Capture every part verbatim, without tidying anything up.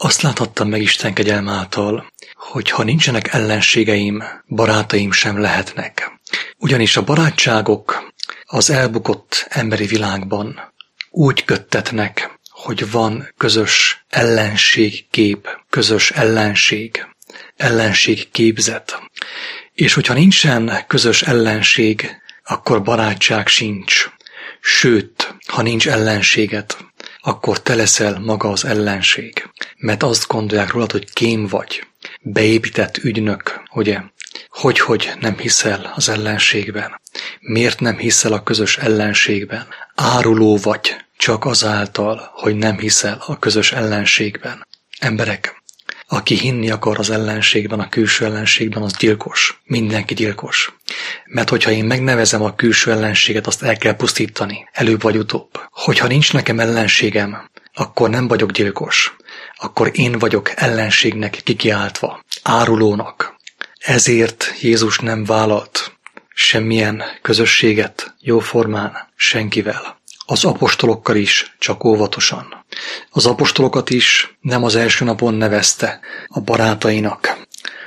Azt láthattam meg Isten kegyelme által, hogy ha nincsenek ellenségeim, barátaim sem lehetnek. Ugyanis a barátságok az elbukott emberi világban úgy köttetnek, hogy van közös ellenségkép, közös ellenség, ellenségképzet. És hogyha nincsen közös ellenség, akkor barátság sincs. Sőt, ha nincs ellenséget, akkor te leszel maga az ellenség. Mert azt gondolják rólad, hogy kém vagy, beépített ügynök, ugye? Hogy, hogy nem hiszel az ellenségben? Miért nem hiszel a közös ellenségben? Áruló vagy csak azáltal, hogy nem hiszel a közös ellenségben. Emberek, aki hinni akar az ellenségben, a külső ellenségben, az gyilkos. Mindenki gyilkos. Mert hogyha én megnevezem a külső ellenséget, azt el kell pusztítani, előbb vagy utóbb. Hogyha nincs nekem ellenségem, akkor nem vagyok gyilkos. Akkor én vagyok ellenségnek kikiáltva, árulónak. Ezért Jézus nem vállalt semmilyen közösséget jóformán senkivel. Az apostolokkal is csak óvatosan. Az apostolokat is nem az első napon nevezte a barátainak,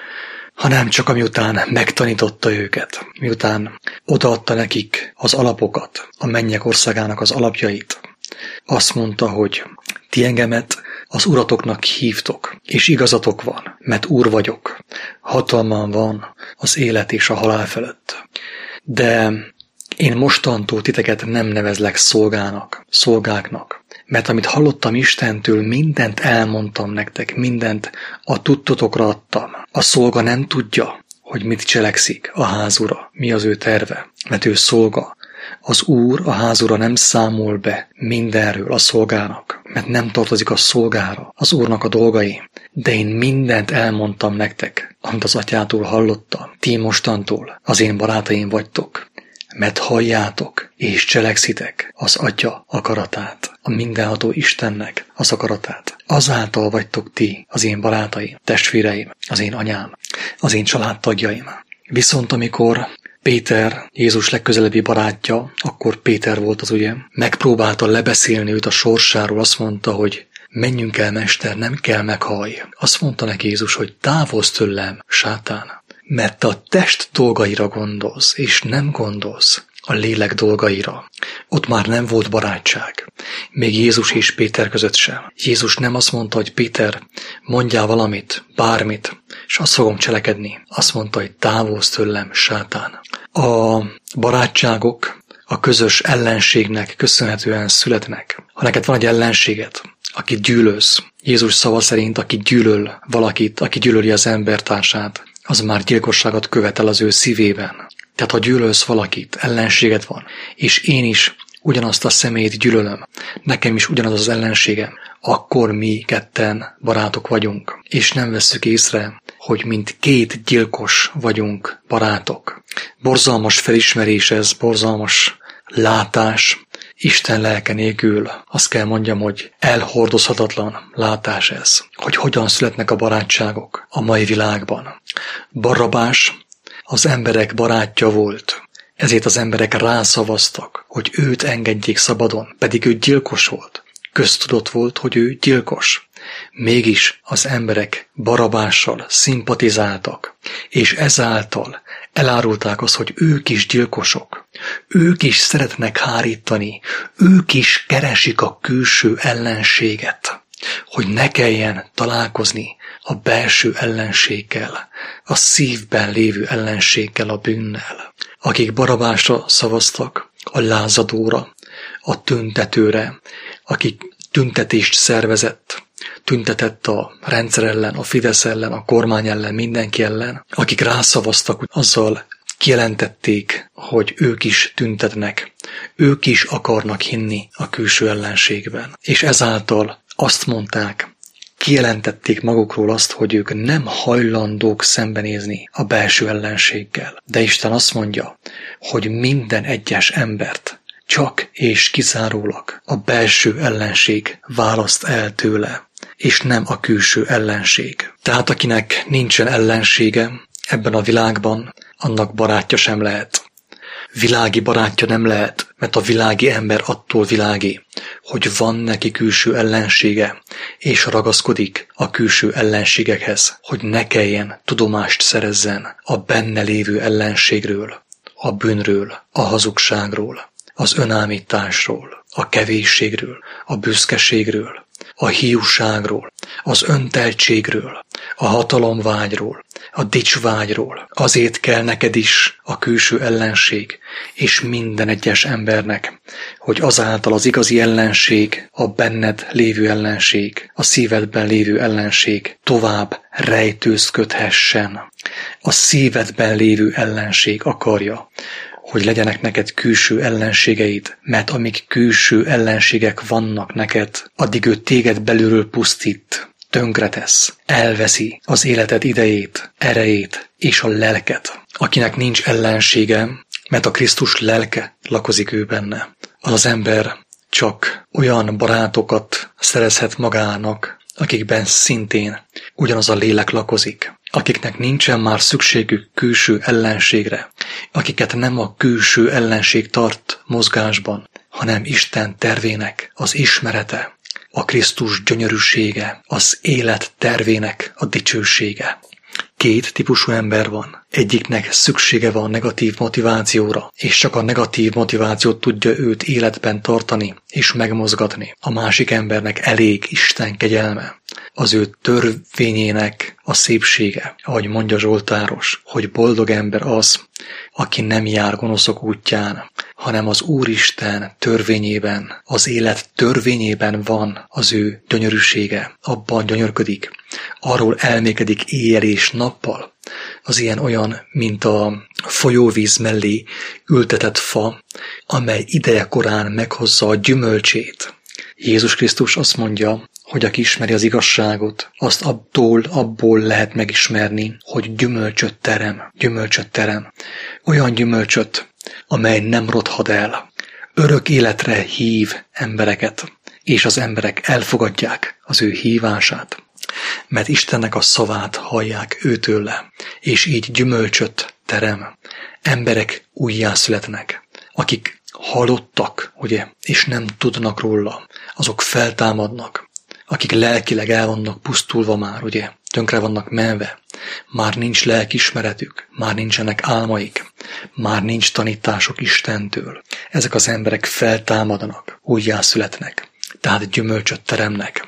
hanem csak amiután megtanította őket, miután odaadta nekik az alapokat, a mennyek országának az alapjait. Azt mondta, hogy ti engemet az uratoknak hívtok, és igazatok van, mert úr vagyok. Hatalmam van az élet és a halál felett. De én mostantól titeket nem nevezlek szolgának, szolgáknak, mert amit hallottam Istentől, mindent elmondtam nektek, mindent a tudtotokra adtam. A szolga nem tudja, hogy mit cselekszik a házura, mi az ő terve, mert ő szolga. Az úr a házura nem számol be mindenről a szolgának, mert nem tartozik a szolgára, az úrnak a dolgai. De én mindent elmondtam nektek, amit az atyától hallottam. Ti mostantól az én barátaim vagytok, mert halljátok és cselekszitek az atya akaratát, a mindenható Istennek az akaratát. Azáltal vagytok ti az én barátaim, testvéreim, az én anyám, az én családtagjaim. Viszont amikor Péter, Jézus legközelebbi barátja, akkor Péter volt az, ugye, megpróbálta lebeszélni őt a sorsáról, azt mondta, hogy menjünk el, mester, nem kell meghallj. Azt mondta neki Jézus, hogy távozz tőlem, sátán, mert te a test dolgaira gondolsz, és nem gondolsz a lélek dolgaira. Ott már nem volt barátság. Még Jézus és Péter között sem. Jézus nem azt mondta, hogy Péter, mondjál valamit, bármit, és azt fogom cselekedni. Azt mondta, hogy távozz tőlem, sátán. A barátságok a közös ellenségnek köszönhetően születnek. Ha neked van egy ellenséged, akit gyűlölsz, Jézus szava szerint, aki gyűlöl valakit, aki gyűlöli az embertársát, az már gyilkosságot követel az ő szívében. Tehát ha gyűlölsz valakit, ellenséged van, és én is ugyanazt a személyt gyűlölöm, nekem is ugyanaz az ellenségem, akkor mi ketten barátok vagyunk, és nem vesszük észre, hogy mint két gyilkos vagyunk barátok. Borzalmas felismerés ez, borzalmas látás, Isten lelke nélkül azt kell mondjam, hogy elhordozhatatlan látás ez, hogy hogyan születnek a barátságok a mai világban. Barrabás az emberek barátja volt, ezért az emberek rászavaztak, hogy őt engedjék szabadon, pedig ő gyilkos volt. Köztudott volt, hogy ő gyilkos. Mégis az emberek Barabással szimpatizáltak, és ezáltal elárulták azt, hogy ők is gyilkosok. Ők is szeretnek hárítani, ők is keresik a külső ellenséget, hogy ne kelljen találkozni a belső ellenséggel, a szívben lévő ellenséggel, a bűnnel. Akik Barabásra szavaztak, a lázadóra, a tüntetőre, akik tüntetést szervezett, tüntetett a rendszer ellen, a Fidesz ellen, a kormány ellen, mindenki ellen, akik rászavaztak, azzal kijelentették, hogy ők is tüntetnek, ők is akarnak hinni a külső ellenségben. És ezáltal azt mondták, kijelentették magukról azt, hogy ők nem hajlandók szembenézni a belső ellenséggel. De Isten azt mondja, hogy minden egyes embert csak és kizárólag a belső ellenség választ el tőle, és nem a külső ellenség. Tehát akinek nincsen ellensége ebben a világban, annak barátja sem lehet. világi barátja nem lehet, mert a világi ember attól világi, hogy van neki külső ellensége, és ragaszkodik a külső ellenségekhez, hogy ne kelljen tudomást szerezzen a benne lévő ellenségről, a bűnről, a hazugságról, az önállításról, a kevésségről, a büszkeségről, a hiúságról, az önteltségről, a hatalomvágyról, a dicsvágyról. Azért kell neked is a külső ellenség, és minden egyes embernek, hogy azáltal az igazi ellenség, a benned lévő ellenség, a szívedben lévő ellenség tovább rejtőzködhessen. A szívedben lévő ellenség akarja, hogy legyenek neked külső ellenségeid, mert amíg külső ellenségek vannak neked, addig ő téged belülről pusztít, tönkretesz, elveszi az életed idejét, erejét és a lelket. Akinek nincs ellensége, mert a Krisztus lelke lakozik ő benne, az az ember csak olyan barátokat szerezhet magának, akikben szintén ugyanaz a lélek lakozik, akiknek nincsen már szükségük külső ellenségre, akiket nem a külső ellenség tart mozgásban, hanem Isten tervének az ismerete, a Krisztus gyönyörűsége, az élet tervének a dicsősége. Két típusú ember van. Egyiknek szüksége van negatív motivációra, és csak a negatív motivációt tudja őt életben tartani és megmozgatni. A másik embernek elég Isten kegyelme, az ő törvényének a szépsége, ahogy mondja Zsoltáros, hogy boldog ember az, aki nem jár gonoszok útján, hanem az Úristen törvényében, az élet törvényében van az ő gyönyörűsége, abban gyönyörködik, arról elmékedik éjjel és nappal. Az ilyen olyan, mint a folyóvíz mellé ültetett fa, amely ideje korán meghozza a gyümölcsét. Jézus Krisztus azt mondja, hogy aki ismeri az igazságot, azt abból, abból lehet megismerni, hogy gyümölcsöt terem, gyümölcsöt terem. Olyan gyümölcsöt, amely nem rothad el. Örök életre hív embereket, és az emberek elfogadják az ő hívását, mert Istennek a szavát hallják őtőle, és így gyümölcsöt terem. Emberek újjászületnek, akik halottak, ugye, és nem tudnak róla, azok feltámadnak, akik lelkileg el vannak pusztulva már, ugye, tönkre vannak menve, már nincs lelkiismeretük, már nincsenek álmaik, már nincs tanítások Istentől. Ezek az emberek feltámadnak, újjászületnek, tehát gyümölcsöt teremnek.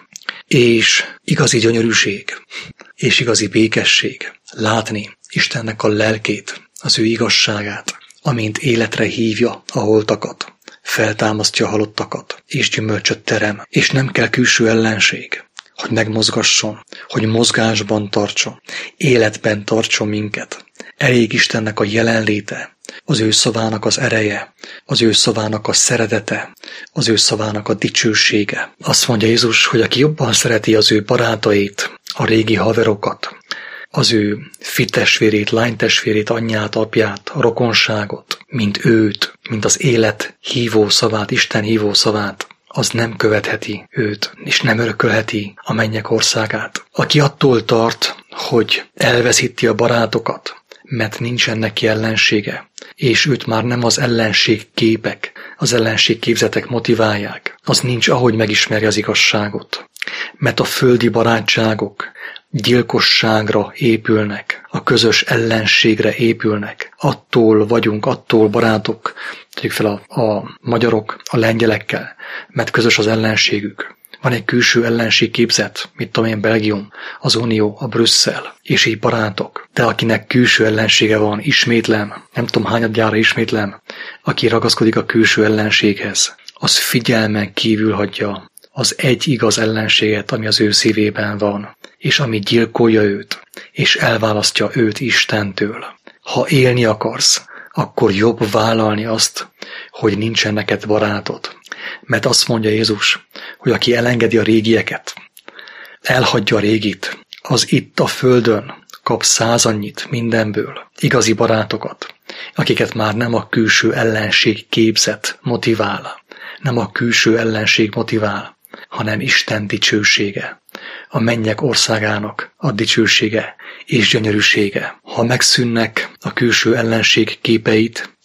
És igazi gyönyörűség, és igazi békesség látni Istennek a lelkét, az ő igazságát, amint életre hívja a holtakat, feltámasztja a halottakat, és gyümölcsöt terem, és nem kell külső ellenség, hogy megmozgasson, hogy mozgásban tartson, életben tartson minket. Elég Istennek a jelenléte, az ő szavának az ereje, az ő szavának a szeretete, az ő szavának a dicsősége. Azt mondja Jézus, hogy aki jobban szereti az ő barátait, a régi haverokat, az ő fittestvérét, lánytestvérét, anyját, apját, a rokonságot, mint őt, mint az élet hívó szavát, Isten hívó szavát, az nem követheti őt, és nem örökölheti a mennyek országát. Aki attól tart, hogy elveszíti a barátokat, mert nincsen neki ellensége, és őt már nem az ellenség képek, az ellenség képzetek motiválják, az nincs, ahogy megismerje az igazságot. Mert a földi barátságok gyilkosságra épülnek, a közös ellenségre épülnek. Attól vagyunk, attól barátok, tegyük fel a, a magyarok a lengyelekkel, mert közös az ellenségük. Van egy külső ellenség képzet, mit tudom én, Belgium, az Unió, a Brüsszel, és így barátok. De akinek külső ellensége van, ismétlem, nem tudom hányadjára ismétlem, aki ragaszkodik a külső ellenséghez, az figyelmen kívül hagyja az egy igaz ellenséget, ami az ő szívében van, és ami gyilkolja őt, és elválasztja őt Istentől. Ha élni akarsz, akkor jobb vállalni azt, hogy nincsen neked barátod. Mert azt mondja Jézus, hogy aki elengedi a régieket, elhagyja a régit, az itt a földön kap százannyit mindenből, igazi barátokat, akiket már nem a külső ellenség képzet motivál, nem a külső ellenség motivál, hanem Isten dicsősége, a mennyek országának a dicsősége és gyönyörűsége. Ha megszűnnek a külső ellenség képeit,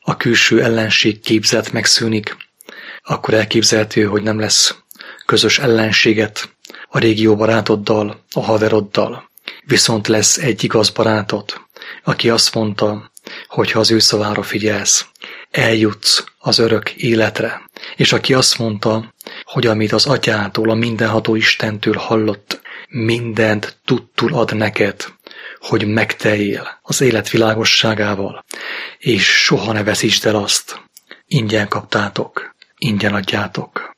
a külső ellenség képzet megszűnik, akkor elképzelhető, hogy nem lesz közös ellenséget a régi jó barátoddal, a haveroddal. Viszont lesz egy igaz barátod, aki azt mondta, hogy ha az ő szavára figyelsz, eljutsz az örök életre. És aki azt mondta, hogy amit az Atyától, a mindenható Istentől hallott, mindent tudtul ad neked, hogy megteljél az élet világosságával, és soha ne veszítsd el azt. Ingyen kaptátok, ingyen adjátok.